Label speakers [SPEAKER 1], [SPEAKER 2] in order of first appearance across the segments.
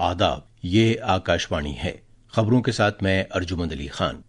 [SPEAKER 1] आदाब, ये आकाशवाणी है। खबरों के साथ मैं अर्जुमंद अली खान।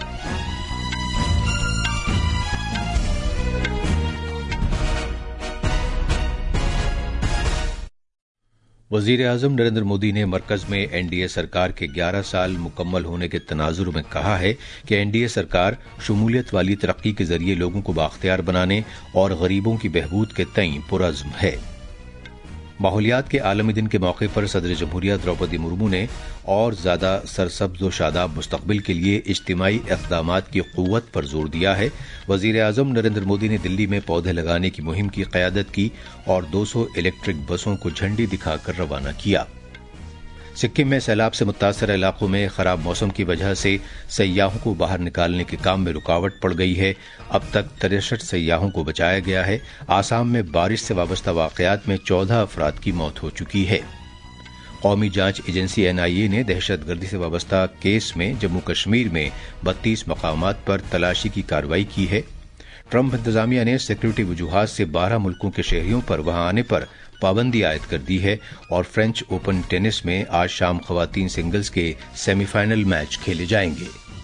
[SPEAKER 1] वजीर आजम नरेंद्र मोदी ने मरकज में एनडीए सरकार के 11 साल मुकम्मल होने के तनाजुर में कहा है कि एनडीए सरकार शमूलियत वाली तरक्की के जरिए लोगों को बाख्तियार बनाने और गरीबों की बहबूद के तईं पुरअज़्म है। माहौलियात के आलमी दिन के मौके पर सदर जमहूरिया द्रौपदी मुर्मू ने और ज्यादा सरसब्ज व शादाब मुस्तकबिल के लिए इज्तिमाई इक़दामात की क़ुव्वत पर जोर दिया है। वज़ीर आज़म नरेंद्र मोदी ने दिल्ली में पौधे लगाने की मुहिम की क़यादत की और 200 इलेक्ट्रिक बसों को झंडी दिखाकर रवाना किया। सिक्किम में सैलाब से मुतासर इलाकों में खराब मौसम की वजह से सयाहों को बाहर निकालने के काम में रुकावट पड़ गई है। अब तक 63 सयाहों को बचाया गया है। आसाम में बारिश से वाबस्ता वाक़यात में 14 अफराद की मौत हो चुकी है। कौमी जांच एजेंसी एनआईए ने दहशतगर्दी से वाबस्ता केस में जम्मू कश्मीर में 32 मकामात पर तलाशी की कार्रवाई की है। ट्रंप इंतजामिया ने सिक्योरिटी वजूहात से 12 मुल्कों के शहरियों पर वहां आने पर पाबंदी आयद कर दी है। और फ्रेंच ओपन टेनिस में आज शाम खवातीन सिंगल्स के सेमीफाइनल मैच खेले जाएंगे।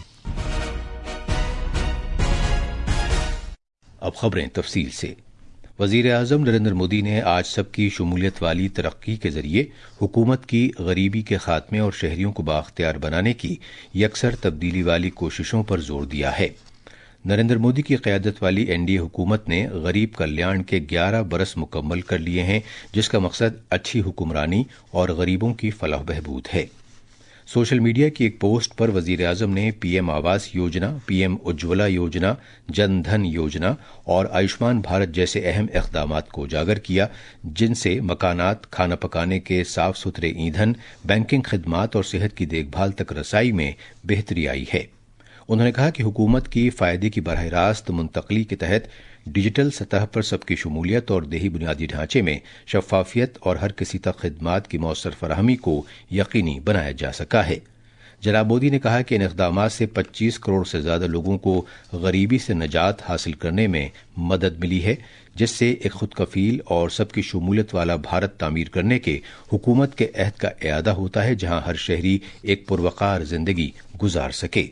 [SPEAKER 1] अब खबरें तफसील से। वजीर आजम नरेंद्र मोदी ने आज सबकी शमूलियत वाली तरक्की के जरिए हुकूमत की गरीबी के खात्मे और शहरियों को बाख्तियार बनाने की यकसर तब्दीली वाली कोशिशों पर जोर दिया है। नरेंद्र मोदी की क़यादत वाली एनडीए हुकूमत ने गरीब कल्याण के 11 बरस मुकम्मल कर लिए हैं, जिसका मकसद अच्छी हुक्मरानी और गरीबों की फलाह बहबूद है। सोशल मीडिया की एक पोस्ट पर वजीर आजम ने पीएम आवास योजना, पीएम उज्ज्वला योजना, जन धन योजना और आयुष्मान भारत जैसे अहम इक़दामात को उजागर किया, जिनसे मकानात, खाना पकाने के साफ सुथरे ईंधन, बैंकिंग खिदमात और सेहत की देखभाल तक रसाई में बेहतरी आई है। उन्होंने कहा कि हुकूमत की फायदे की बराह रास्त मुंतकली के तहत डिजिटल सतह पर सबकी शमूलियत और देही बुनियादी ढांचे में शफाफियत और हर किसी तक खिदमात की मौसर फराहमी को यकीनी बनाया जा सका है। जनाब मोदी ने कहा कि इन इक़दामात से 25 करोड़ से ज्यादा लोगों को गरीबी से निजात हासिल करने में मदद मिली है, जिससे एक खुद कफील और सबकी शमूलियत वाला भारत तामीर करने के हुकूमत के अहद का इयादा होता है, जहां हर शहरी एक पुरवकार जिंदगी गुजार सके।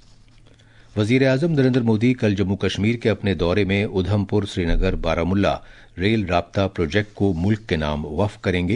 [SPEAKER 1] वजीर आजम नरेंद्र मोदी कल जम्मू कश्मीर के अपने दौरे में उधमपुर, श्रीनगर, बारामुल्ला रेल राब्ता प्रोजेक्ट को मुल्क के नाम वक्फ करेंगे।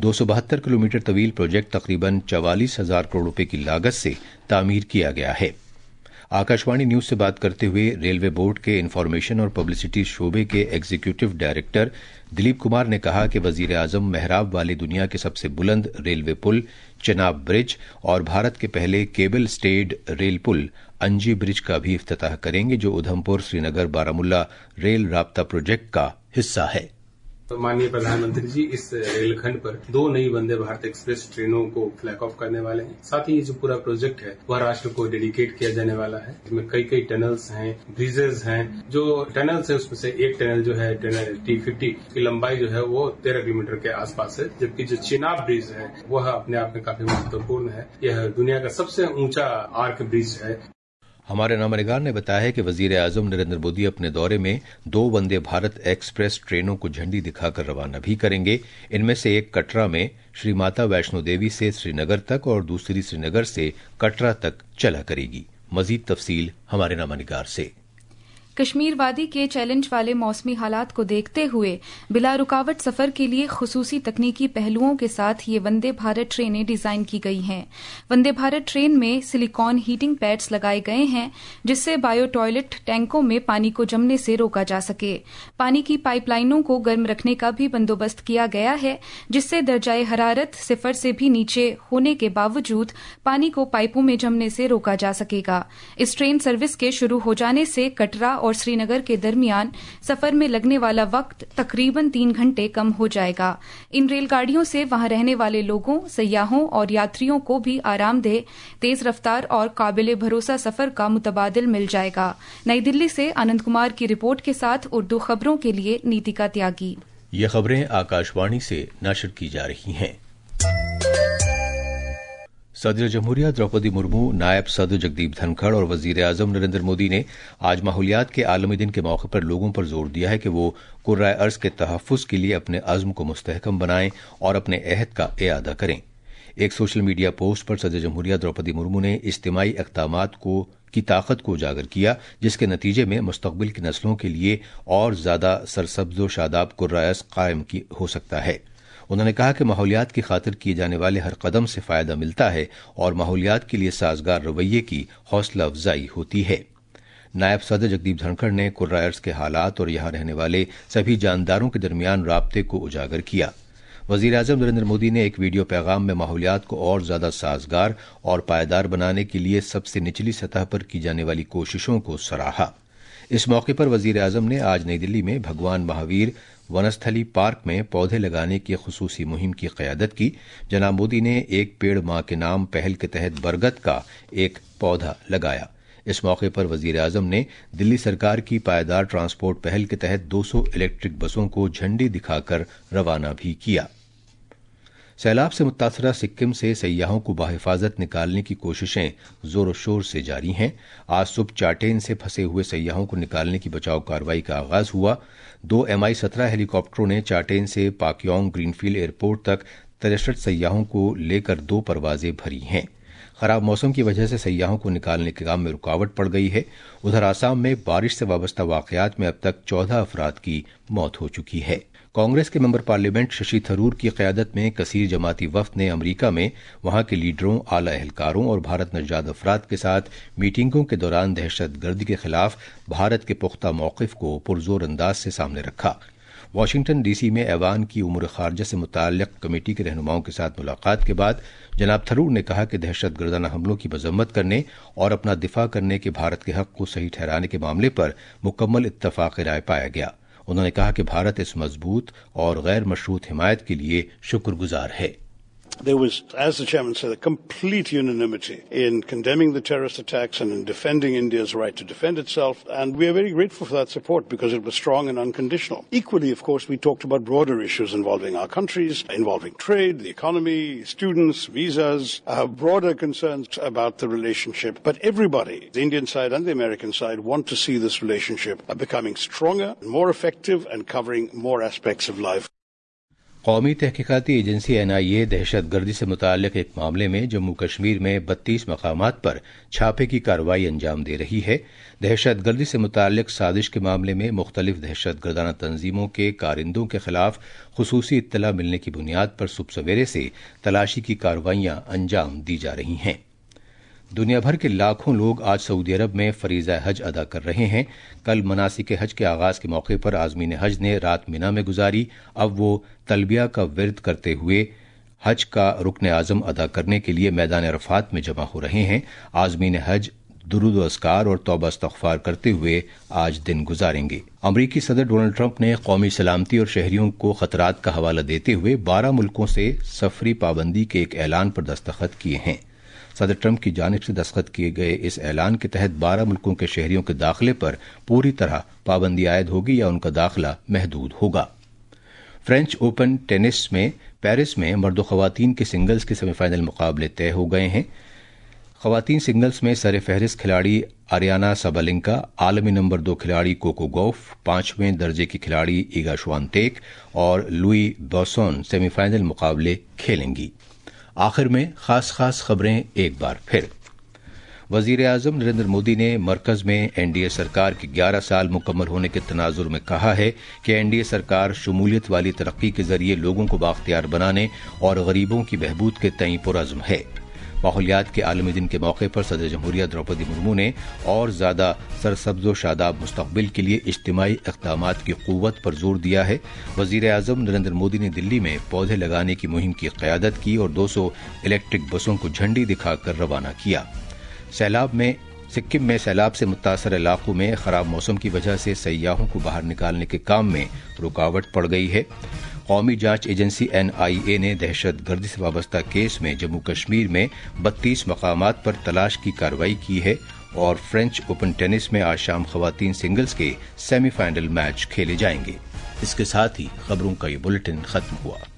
[SPEAKER 1] 272 किलोमीटर तवील प्रोजेक्ट तकरीबन 44,000 करोड़ रुपए की लागत से तामीर किया गया है। आकाशवाणी न्यूज से बात करते हुए रेलवे बोर्ड के इंफॉर्मेशन और पब्लिसिटी शोबे के एग्जीक्यूटिव डायरेक्टर दिलीप कुमार ने कहा कि वजीर आजम मेहराब वाले दुनिया के सबसे बुलंद रेलवे पुल चेनाब ब्रिज और भारत के पहले केबल स्टेड रेल पुल अंजी ब्रिज का भी इफ्तिताह करेंगे, जो उधमपुर, श्रीनगर, बारामुल्ला रेल राब्ता प्रोजेक्ट का हिस्सा है।
[SPEAKER 2] तो माननीय प्रधानमंत्री जी इस रेलखंड पर 2 नई वंदे भारत एक्सप्रेस ट्रेनों को फ्लैग ऑफ करने वाले हैं। साथ ही ये जो पूरा प्रोजेक्ट है वह राष्ट्र को डेडिकेट किया जाने वाला है। इसमें कई टनल्स हैं, ब्रिजेज हैं। जो टनल्स है उसमें से एक टनल जो है टनल T50 की लंबाई जो है वो 13 किलोमीटर के आसपास है, जबकि जो चेनाब ब्रिज है वह अपने आप में काफी महत्वपूर्ण है। यह दुनिया का सबसे ऊंचा आर्क ब्रिज है।
[SPEAKER 1] हमारे नामनिगार ने बताया है कि वजीर आजम नरेंद्र मोदी अपने दौरे में 2 वंदे भारत एक्सप्रेस ट्रेनों को झंडी दिखाकर रवाना भी करेंगे। इनमें से एक कटरा में श्री माता वैष्णो देवी से श्रीनगर तक और दूसरी श्रीनगर से कटरा तक चला करेगी। मजीद तफसील हमारे नामनिगार से।
[SPEAKER 3] कश्मीर वादी के चैलेंज वाले मौसमी हालात को देखते हुए बिला रुकावट सफर के लिए खुसूसी तकनीकी पहलुओं के साथ ये वंदे भारत ट्रेनें डिजाइन की गई हैं। वंदे भारत ट्रेन में सिलिकॉन हीटिंग पैड्स लगाए गए हैं, जिससे बायो टॉयलेट टैंकों में पानी को जमने से रोका जा सके। पानी की पाइपलाइनों को गर्म रखने का भी बंदोबस्त किया गया है, जिससे दर्जाए हरारत 0 से भी नीचे होने के बावजूद पानी को पाइपों में जमने से रोका जा सकेगा। इस ट्रेन सर्विस के शुरू हो जाने से कटरा और श्रीनगर के दरमियान सफर में लगने वाला वक्त तकरीबन 3 घंटे कम हो जाएगा। इन रेलगाड़ियों से वहां रहने वाले लोगों, सयाहों और यात्रियों को भी आरामदेह, तेज रफ्तार और काबिल भरोसा सफर का मुतबादिल मिल जाएगा। नई दिल्ली से आनंद कुमार की रिपोर्ट के साथ उर्दू खबरों के लिए नीतिका त्यागी।
[SPEAKER 1] ये खबरें आकाशवाणी से नशर की जा रही हैं। सदर जमहूरिया द्रौपदी मुर्मू, नायब सदर जगदीप धनखड़ और वजीर आजम नरेंद्र मोदी ने आज माहौलियात के आलमी दिन के मौके पर लोगों पर जोर दिया है कि वो कुर्राए अर्ज के तहफ़्फ़ुज़ के लिए अपने अज़्म को मुस्तहकम बनाएं और अपने अहद का इयादा करें। ایک سوشل میڈیا پوسٹ پر صدر جمہوریہ درپدی مرمو نے اجتماعی اقدامات کی طاقت کو اجاگر کیا، جس کے نتیجے میں مستقبل کی نسلوں کے لیے اور زیادہ سرسبز و شاداب کرۂ قائم ہو سکتا ہے۔ انہوں نے کہا کہ ماحولیات کی خاطر کیے جانے والے ہر قدم سے فائدہ ملتا ہے اور ماحولیات کے لیے سازگار رویے کی حوصلہ افزائی ہوتی ہے۔ نائب صدر جگدیپ دھنکھڑ نے کرۂ ارض کے حالات اور یہاں رہنے والے سبھی جانداروں کے درمیان رابطے کو اجاگر کیا۔ وزیر اعظم نریندر مودی نے ایک ویڈیو پیغام میں ماحولیات کو اور زیادہ سازگار اور پائیدار بنانے کے لیے سب سے نچلی سطح پر کی جانے والی کوششوں کو سراہا۔ اس موقع پر وزیر اعظم نے آج نئی دلی میں بھگوان مہاویر ونستھلی پارک میں پودے لگانے کی خصوصی مہم کی قیادت کی۔ جناب مودی نے ایک پیڑ ماں کے نام پہل کے تحت برگد کا ایک پودا لگایا۔ اس موقع پر وزیر اعظم نے دلی سرکار کی پائیدار ٹرانسپورٹ پہل کے تحت 200 الیکٹرک بسوں کو جھنڈی دکھا کر روانہ بھی کیا۔ سیلاب سے متاثرہ سکم سے سیاحوں کو بحفاظت نکالنے کی کوششیں زور و شور سے جاری ہیں۔ آج صبح چاٹین سے پھنسے ہوئے سیاحوں کو نکالنے کی بچاؤ کارروائی کا آغاز ہوا۔ 2 MI-17 ہیلی کاپٹروں نے چاٹین سے پاکیونگ گرین فیلڈ ایئرپورٹ تک 63 سیاحوں کو لے کر 2 پروازیں بھری ہیں۔ خراب موسم کی وجہ سے سیاحوں کو نکالنے کے کام میں رکاوٹ پڑ گئی ہے۔ ادھر آسام میں بارش سے وابستہ واقعات میں اب تک 14 افراد کی موت ہو چکی ہے۔ کانگریس کے ممبر پارلیمنٹ ششی تھرور کی قیادت میں کثیر جماعتی وفد نے امریکہ میں وہاں کے لیڈروں، اعلی اہلکاروں اور بھارت نژاد افراد کے ساتھ میٹنگوں کے دوران دہشت گردی کے خلاف بھارت کے پختہ موقف کو پرزور انداز سے سامنے رکھا۔ واشنگٹن ڈی سی میں ایوان کی امور خارجہ سے متعلق کمیٹی کے رہنماؤں کے ساتھ ملاقات کے بعد جناب تھرور نے کہا کہ دہشت گردانہ حملوں کی مذمت کرنے اور اپنا دفاع کرنے کے بھارت کے حق کو صحیح ٹھہرانے کے معاملے پر مکمل اتفاق رائے پایا گیا۔ انہوں نے کہا کہ بھارت اس مضبوط اور غیر مشروط حمایت کے لیے شکر گزار ہے۔
[SPEAKER 4] There was, as the chairman said, a complete unanimity in condemning the terrorist attacks and in defending India's right to defend itself, and we are very grateful for that support because it was strong and unconditional. Equally, of course, we talked about broader issues involving our countries, involving trade, the economy, students, visas, broader concerns about the relationship. But everybody, the Indian side and the American side, want to see this relationship becoming stronger, more effective, and covering more aspects of life.
[SPEAKER 1] قومی تحقیقاتی agency NIA دہشت گردی سے متعلق ایک معاملے میں جموں کشمیر میں 32 مقامات پر چھاپے کی کارروائی انجام دے رہی ہے۔ دہشت گردی سے متعلق سازش کے معاملے میں مختلف دہشت گردانہ تنظیموں کے کارندوں کے خلاف خصوصی اطلاع ملنے کی بنیاد پر صبح سویرے سے تلاشی کی کارروائیاں انجام دی جا رہی ہیں۔ دنیا بھر کے لاکھوں لوگ آج سعودی عرب میں فریضہ حج ادا کر رہے ہیں۔ کل مناسک حج کے آغاز کے موقع پر عازمین حج نے رات مینا میں گزاری۔ اب وہ تلبیہ کا ورد کرتے ہوئے حج کا رکن اعظم ادا کرنے کے لیے میدان عرفات میں جمع ہو رہے ہیں۔ عازمین حج درود و اذکار اور توبہ استغفار کرتے ہوئے آج دن گزاریں گے۔ امریکی صدر ڈونلڈ ٹرمپ نے قومی سلامتی اور شہریوں کو خطرات کا حوالہ دیتے ہوئے 12 ملکوں سے سفری پابندی کے ایک اعلان پر دستخط کیے ہیں۔ صدر ٹرمپ کی جانب سے دستخط کیے گئے اس اعلان کے تحت 12 ملکوں کے شہریوں کے داخلے پر پوری طرح پابندی عائد ہوگی یا ان کا داخلہ محدود ہوگا۔ فرینچ اوپن ٹینس میں پیرس میں مرد و خواتین کے سنگلز کے سیمی فائنل مقابلے طے ہو گئے ہیں۔ خواتین سنگلز میں سر فہرست کھلاڑی آریانا سابالنکا، عالمی نمبر 2 کھلاڑی کوکو گوف، 5ویں درجے کی کھلاڑی ایگا شوانتیک اور لوئی بوسون سیمی فائنل مقابلے کھیلیں گی۔ آخر میں خاص خبریں ایک بار پھر۔ وزیر اعظم نریندر مودی نے مرکز میں NDA سرکار کے 11 سال مکمل ہونے کے تناظر میں کہا ہے کہ NDA سرکار شمولیت والی ترقی کے ذریعے لوگوں کو بااختیار بنانے اور غریبوں کی بہبود کے تئیں پرعزم ہے۔ ماحولیات کے عالمی دن کے موقع پر صدر جمہوریہ درپدی مرمو نے اور زیادہ سرسبز و شاداب مستقبل کے لیے اجتماعی اقدامات کی قوت پر زور دیا ہے۔ وزیر اعظم نریندر مودی نے دلی میں پودے لگانے کی مہم کی قیادت کی اور 200 الیکٹرک بسوں کو جھنڈی دکھا کر روانہ کیا۔ سکم میں سیلاب سے متاثر علاقوں میں خراب موسم کی وجہ سے سیاحوں کو باہر نکالنے کے کام میں رکاوٹ پڑ گئی ہے۔ قومی جانچ ایجنسی NIA نے دہشت گردی سے وابستہ کیس میں جموں کشمیر میں 32 مقامات پر تلاش کی کارروائی کی ہے اور فرینچ اوپن ٹینس میں آج شام خواتین سنگلز کے سیمی فائنل میچ کھیلے جائیں گے۔ اس کے ساتھ ہی خبروں کا یہ بلیٹن ختم ہوا۔